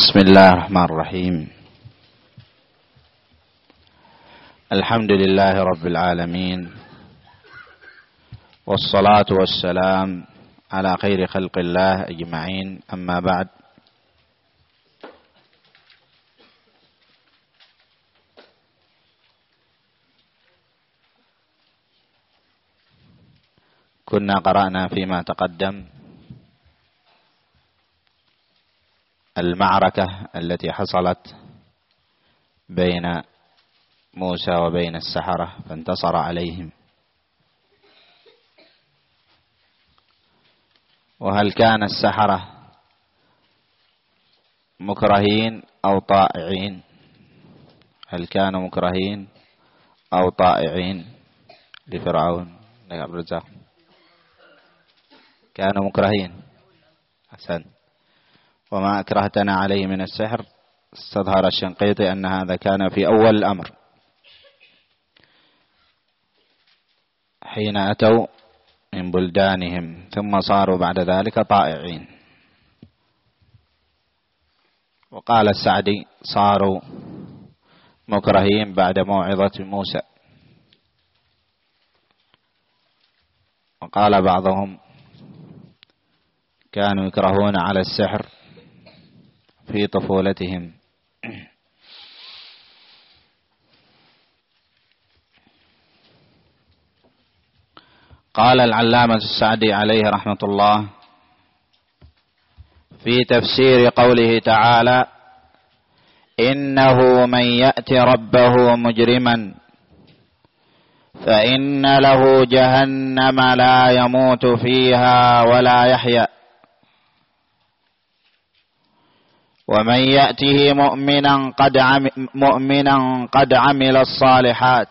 بسم الله الرحمن الرحيم. الحمد لله رب العالمين، والصلاة والسلام على خير خلق الله أجمعين، أما بعد. كنا قرأنا فيما تقدم المعركة التي حصلت بين موسى وبين السحرة فانتصر عليهم، وهل كان السحرة مكرهين أو طائعين؟ هل كانوا مكرهين أو طائعين لفرعون؟ يا عبد الرزاق، كانوا مكرهين. حسن. وما أكرهتنا عليه من السحر استظهر الشنقيطي أن هذا كان في أول الأمر حين أتوا من بلدانهم، ثم صاروا بعد ذلك طائعين. وقال السعدي صاروا مكرهين بعد موعظة موسى. وقال بعضهم كانوا يكرهون على السحر في طفولتهم. قال العلامة السعدي عليه رحمة الله في تفسير قوله تعالى: إنه من يأت ربه مجرما فإن له جهنم لا يموت فيها ولا يحيا، ومن يأته مؤمنا قد عمل الصالحات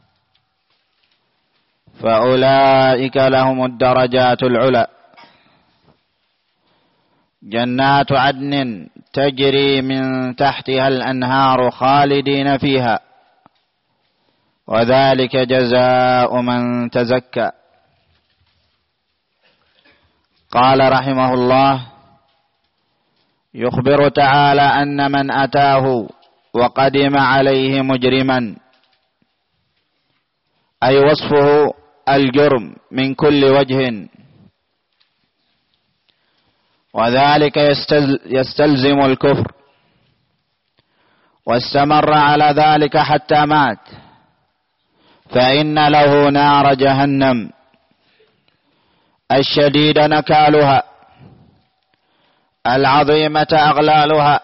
فأولئك لهم الدرجات العلى، جنات عدن تجري من تحتها الأنهار خالدين فيها، وذلك جزاء من تزكى. قال رحمه الله: يخبر تعالى أن من أتاه وقدم عليه مجرما، أي وصفه الجرم من كل وجه، وذلك يستلزم الكفر، واستمر على ذلك حتى مات، فإن له نار جهنم الشديد نكالها، العظيمة أغلالها،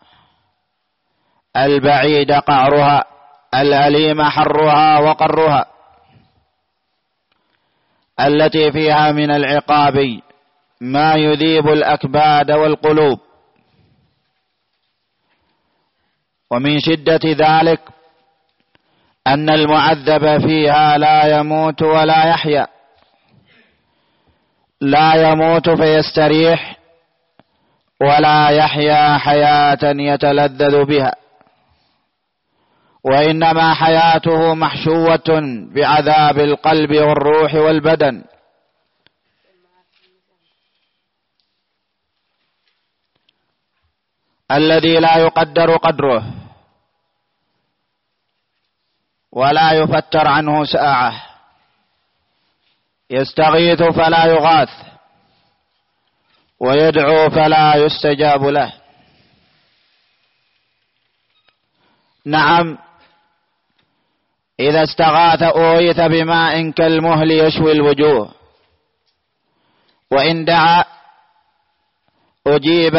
البعيد قعرها، الأليم حرها وقرها، التي فيها من العقاب ما يذيب الأكباد والقلوب. ومن شدة ذلك أن المعذب فيها لا يموت ولا يحيا، لا يموت فيستريح، ولا يحيا حياة يتلذذ بها، وإنما حياته محشوة بعذاب القلب والروح والبدن، الذي لا يقدر قدره ولا يفتر عنه ساعة، يستغيث فلا يغاث، ويدعو فلا يستجاب له. نعم، إذا استغاث أويث بماء كالمهل يشوي الوجوه، وإن دعا أجيب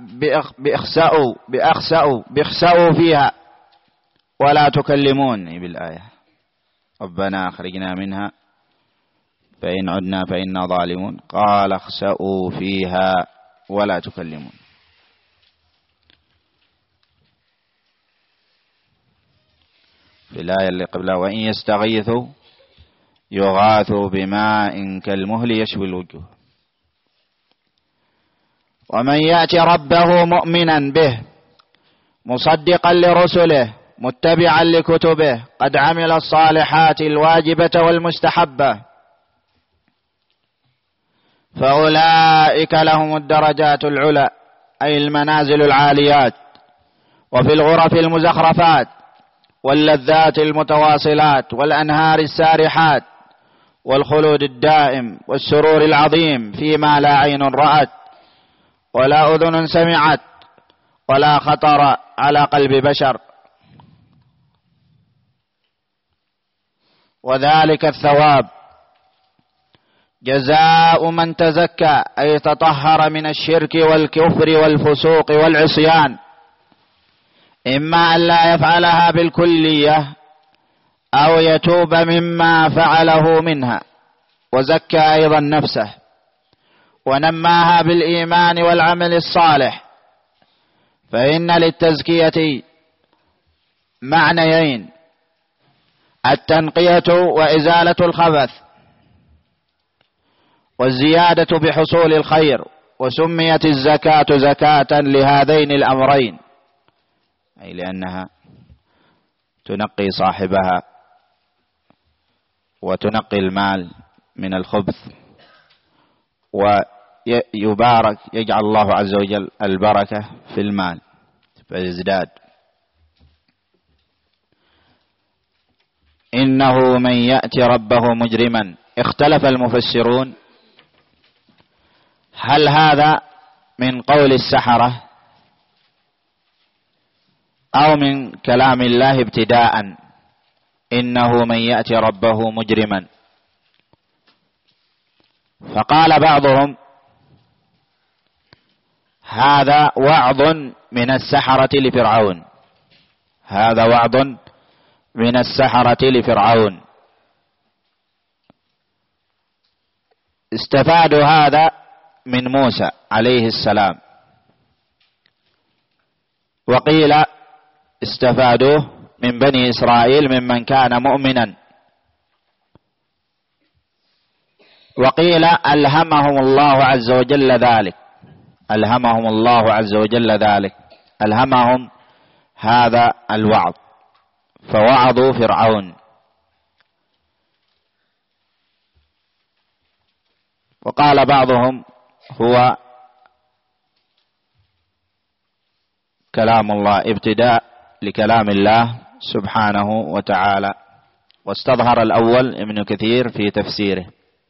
بأخسأوا فيها ولا تكلموني بالآية: ربنا أخرجنا منها فإن عدنا فإنا ظالمون. قال: اخسأوا فيها ولا تكلمون. في الآية اللي قبلها: وإن يستغيثوا يغاثوا بماء كالمهل يشوي الوجوه. ومن يأت ربه مؤمنا به مصدقا لرسله متبعا لكتبه قد عمل الصالحات الواجبة والمستحبة فأولئك لهم الدرجات العلى أي المنازل العاليات، وفي الغرف المزخرفات، واللذات المتواصلات، والأنهار السارحات، والخلود الدائم، والسرور العظيم فيما لا عين رأت ولا أذن سمعت ولا خطر على قلب بشر. وذلك الثواب جزاء من تزكى، أي تطهر من الشرك والكفر والفسوق والعصيان، إما أن لا يفعلها بالكلية أو يتوب مما فعله منها، وزكى أيضا نفسه ونماها بالإيمان والعمل الصالح. فإن للتزكية معنيين: التنقية وإزالة الخبث، والزيادة بحصول الخير. وسميت الزكاة زكاة لهذين الأمرين، أي لأنها تنقي صاحبها وتنقي المال من الخبث، ويبارك، يجعل الله عز وجل البركة في المال فيزداد. إنه من يأتي ربه مجرما. اختلف المفسرون هل هذا من قول السحرة أو من كلام الله ابتداء، إنه من يأتي ربه مجرما. فقال بعضهم هذا وعظ من السحرة لفرعون، هذا وعظ من السحرة لفرعون. استفادوا هذا من موسى عليه السلام، وقيل استفادوه من بني إسرائيل ممن كان مؤمنا، وقيل ألهمهم الله عز وجل ذلك، ألهمهم الله عز وجل ذلك، ألهمهم هذا الوعظ فوعظوا فرعون. وقال بعضهم هو كلام الله، ابتداء لكلام الله سبحانه وتعالى. واستظهر الأول ابن كثير في تفسيره.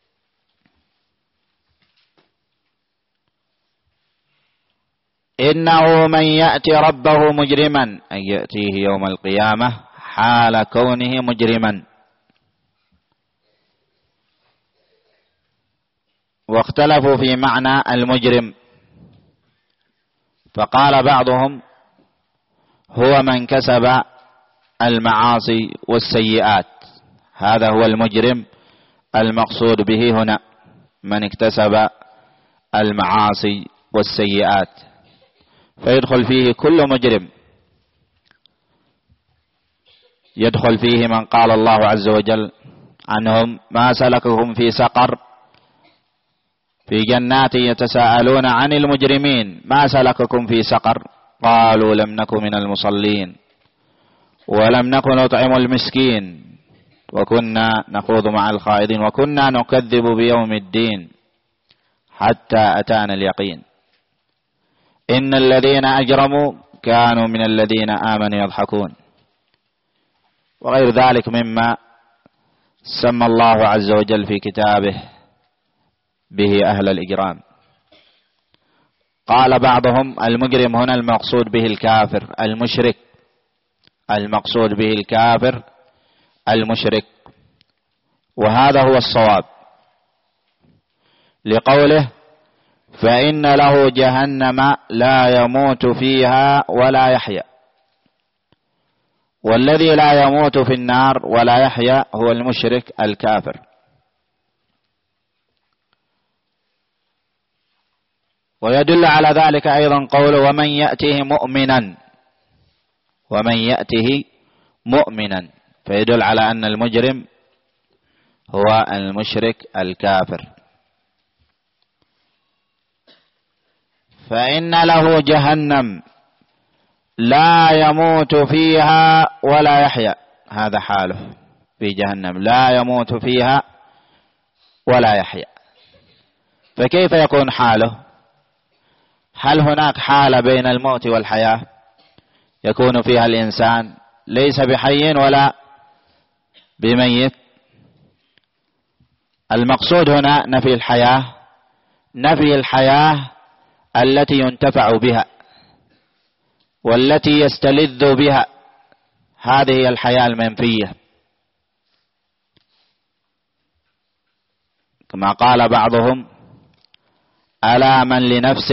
إنه من يأتي ربه مجرما، أي يأتيه يوم القيامة حال كونه مجرما. واختلفوا في معنى المجرم، فقال بعضهم هو من كسب المعاصي والسيئات، هذا هو المجرم المقصود به هنا، من اكتسب المعاصي والسيئات، فيدخل فيه كل مجرم. يدخل فيه من قال الله عز وجل عنهم ما سلككم في سقر، في جنات يتساءلون عن المجرمين ما سلككم في سقر، قالوا لم نك من المصلين ولم نكن نطعم المسكين وكنا نخوض مع الخائضين وكنا نكذب بيوم الدين حتى أتانا اليقين إن الذين أجرموا كانوا من الذين آمنوا يضحكون، وغير ذلك مما سمى الله عز وجل في كتابه به أهل الإجرام. قال بعضهم المجرم هنا المقصود به الكافر المشرك، المقصود به الكافر المشرك، وهذا هو الصواب، لقوله فإن له جهنم لا يموت فيها ولا يحيا. والذي لا يموت في النار ولا يحيا هو المشرك الكافر. ويدل على ذلك أيضا قوله ومن يأته مؤمنا، ومن يأته مؤمنا، فيدل على أن المجرم هو المشرك الكافر. فإن له جهنم لا يموت فيها ولا يحيا، هذا حاله في جهنم، لا يموت فيها ولا يحيا. فكيف يكون حاله؟ هل هناك حالة بين الموت والحياة يكون فيها الإنسان ليس بحي ولا بميت؟ المقصود هنا نفي الحياة، نفي الحياة التي ينتفع بها والتي يستلذ بها، هذه هي الحياة المنفية. كما قال بعضهم: ألا من لنفس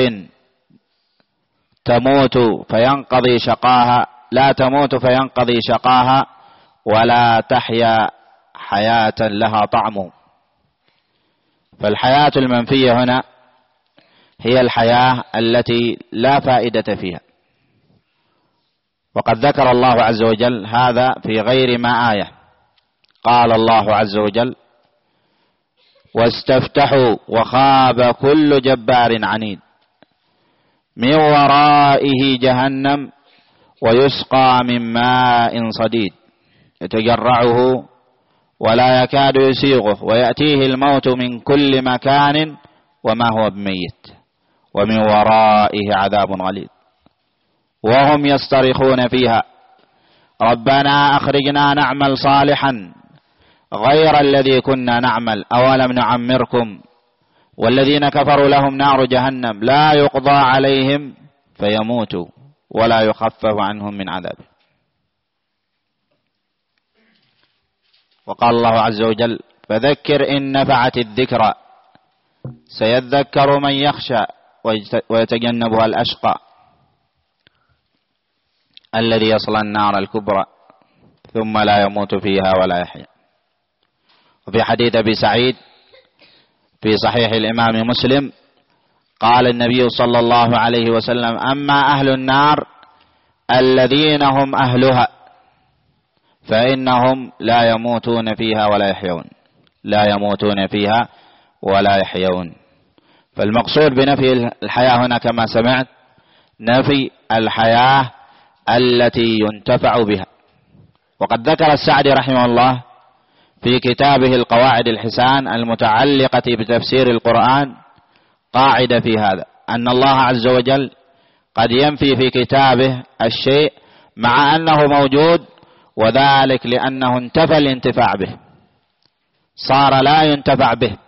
تموت فينقضي شقاها، لا تموت فينقضي شقاها ولا تحيا حياة لها طعم. فالحياة المنفية هنا هي الحياة التي لا فائدة فيها، وقد ذكر الله عز وجل هذا في غير ما آية. قال الله عز وجل: واستفتحوا وخاب كل جبار عنيد من ورائه جهنم ويسقى من ماء صديد يتجرعه ولا يكاد يسيغه ويأتيه الموت من كل مكان وما هو بميت ومن ورائه عذاب غليظ وهم يصطرخون فيها ربنا أخرجنا نعمل صالحا غير الذي كنا نعمل أولم نعمركم والذين كفروا لهم نار جهنم لا يقضى عليهم فيموتوا ولا يخفف عنهم من عذابه. وقال الله عز وجل: فذكر إن نفعت الذكرى سيذكر من يخشى ويتجنبها الأشقى الذي يصلى النار الكبرى ثم لا يموت فيها ولا يحيا. وفي حديث أبي سعيد في صحيح الإمام مسلم قال النبي صلى الله عليه وسلم: أما أهل النار الذين هم أهلها فإنهم لا يموتون فيها ولا يحيون، لا يموتون فيها ولا يحيون. فالمقصود بنفي الحياة هنا كما سمعت نفي الحياة التي ينتفع بها. وقد ذكر السعدي رحمه الله في كتابه القواعد الحسان المتعلقة بتفسير القرآن قاعدة في هذا، أن الله عز وجل قد ينفي في كتابه الشيء مع أنه موجود، وذلك لأنه انتفى الانتفاع به، صار لا ينتفع به،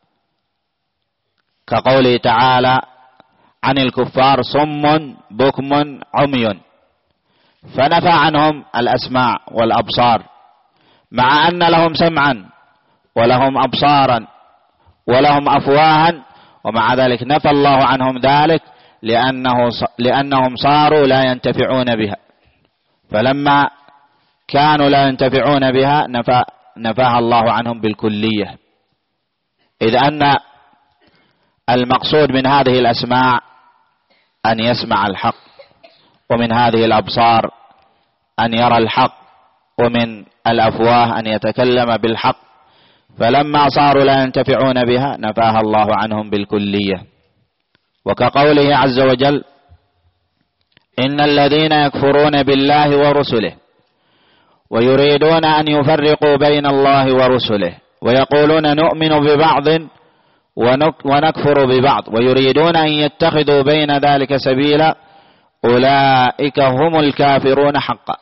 كقوله تعالى عن الكفار: صم بكم عمي، فنفى عنهم الأسماع والأبصار مع أن لهم سمعا ولهم أبصارا ولهم أفواها، ومع ذلك نفى الله عنهم ذلك لأنهم صاروا لا ينتفعون بها. فلما كانوا لا ينتفعون بها نفاها الله عنهم بالكلية، إذ أن المقصود من هذه الأسماع أن يسمع الحق، ومن هذه الأبصار أن يرى الحق، ومن الأفواه أن يتكلم بالحق. فلما صاروا لا ينتفعون بها نفاها الله عنهم بالكلية. وكقوله عز وجل: إن الذين يكفرون بالله ورسله ويريدون أن يفرقوا بين الله ورسله ويقولون نؤمن ببعض ونكفر ببعض ويريدون أن يتخذوا بين ذلك سبيلا أولئك هم الكافرون حقا.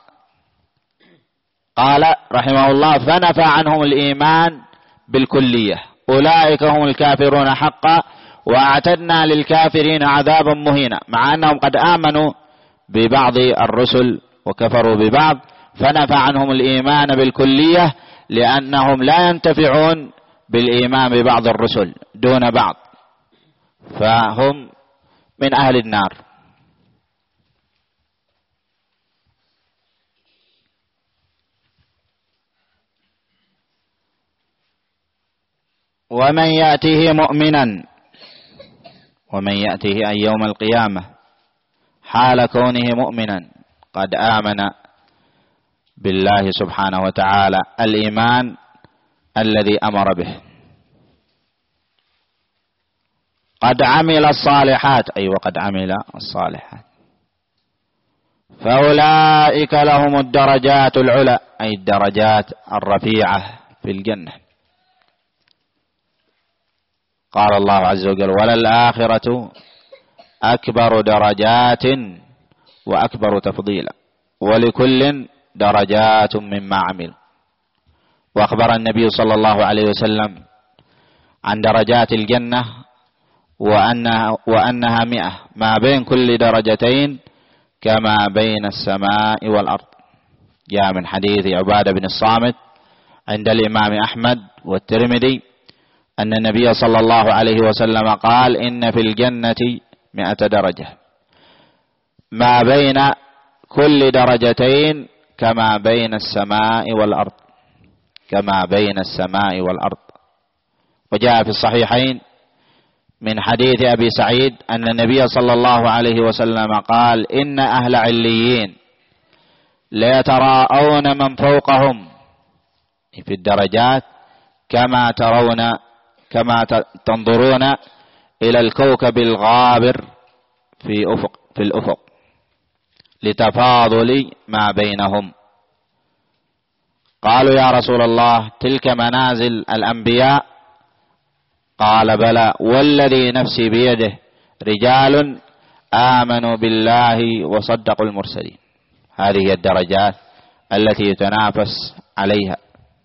قال رحمه الله: فنفى عنهم الإيمان بالكلية، أولئك هم الكافرون حقا، وأعتدنا للكافرين عذابا مهينا، مع أنهم قد آمنوا ببعض الرسل وكفروا ببعض. فنفى عنهم الإيمان بالكلية لأنهم لا ينتفعون بالإيمان ببعض الرسل دون بعض، فهم من أهل النار. ومن يأته مؤمنا، ومن يأته أي يوم القيامة حال كونه مؤمنا قد آمن بالله سبحانه وتعالى الإيمان الذي أمر به، قد عمل الصالحات، أي وقد عمل الصالحات، فأولئك لهم الدرجات العلى، أي الدرجات الرفيعة في الجنة. قال الله عز وجل: وللآخرة أكبر درجات وأكبر تفضيلا، ولكل درجات مما عمل. وأخبر النبي صلى الله عليه وسلم عن درجات الجنة وأنها 100، ما بين كل درجتين كما بين السماء والأرض. جاء من حديث عبادة بن الصامت عند الإمام أحمد والترمذي أن النبي صلى الله عليه وسلم قال: إن في الجنة 100 درجة، ما بين كل درجتين كما بين السماء والأرض، كما بين السماء والأرض. وجاء في الصحيحين من حديث أبي سعيد أن النبي صلى الله عليه وسلم قال: إن أهل عليين ليتراءون من فوقهم في الدرجات كما تنظرون إلى الكوكب الغابر في الأفق لتفاضل ما بينهم. قالوا: يا رسول الله، تلك منازل الأنبياء؟ قال: بلى، والذي نفسي بيده، رجال آمنوا بالله وصدقوا المرسلين. هذه هي الدرجات التي يتنافس عليها.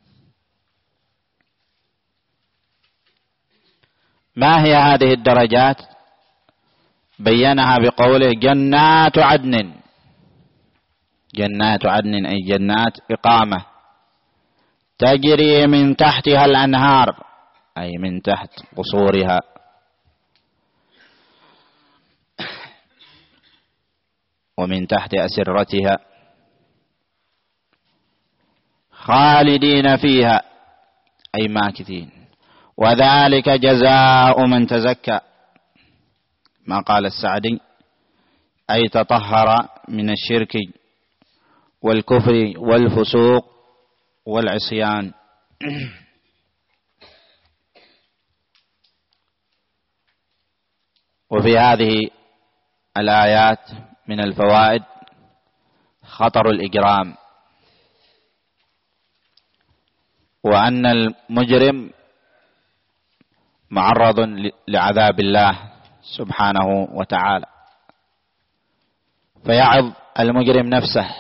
ما هي هذه الدرجات؟ بينها بقوله: جنات عدن. جنات عدن أي جنات إقامة، تجري من تحتها الأنهار، أي من تحت قصورها، ومن تحت أسرتها، خالدين فيها أي ماكثين، وذلك جزاء من تزكى. ما قال السعدي: أي تطهر من الشرك والكفر والفسوق والعصيان. وفي هذه الآيات من الفوائد خطر الإجرام، وأن المجرم معرض لعذاب الله سبحانه وتعالى، فيعظ المجرم نفسه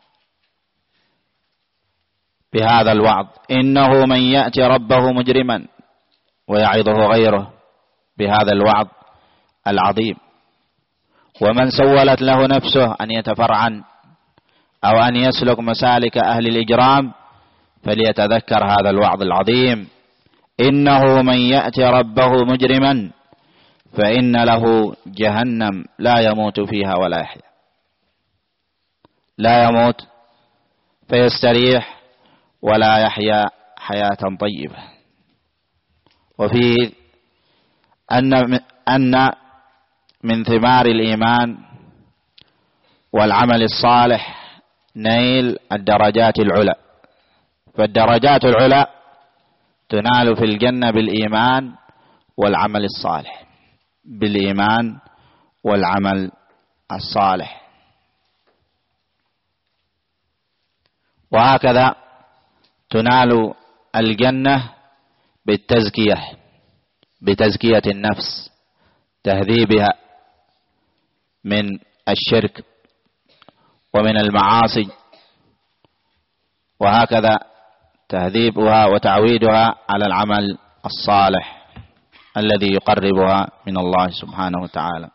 بهذا الوعظ: إنه من يأتي ربه مجرما، ويعظه غيره بهذا الوعظ العظيم. ومن سولت له نفسه أن يتفرعن أو أن يسلك مسالك أهل الإجرام فليتذكر هذا الوعظ العظيم: إنه من يأتي ربه مجرما فإن له جهنم لا يموت فيها ولا يحيا. لا يموت فيستريح ولا يحيا حياة طيبة. وفيه أن من ثمار الإيمان والعمل الصالح نيل الدرجات العلى، فالدرجات العلى تنال في الجنة بالإيمان والعمل الصالح، بالإيمان والعمل الصالح. وهكذا تنال الجنة بتزكية النفس، تهذيبها من الشرك ومن المعاصي، وهكذا تهذيبها وتعويدها على العمل الصالح الذي يقربها من الله سبحانه وتعالى.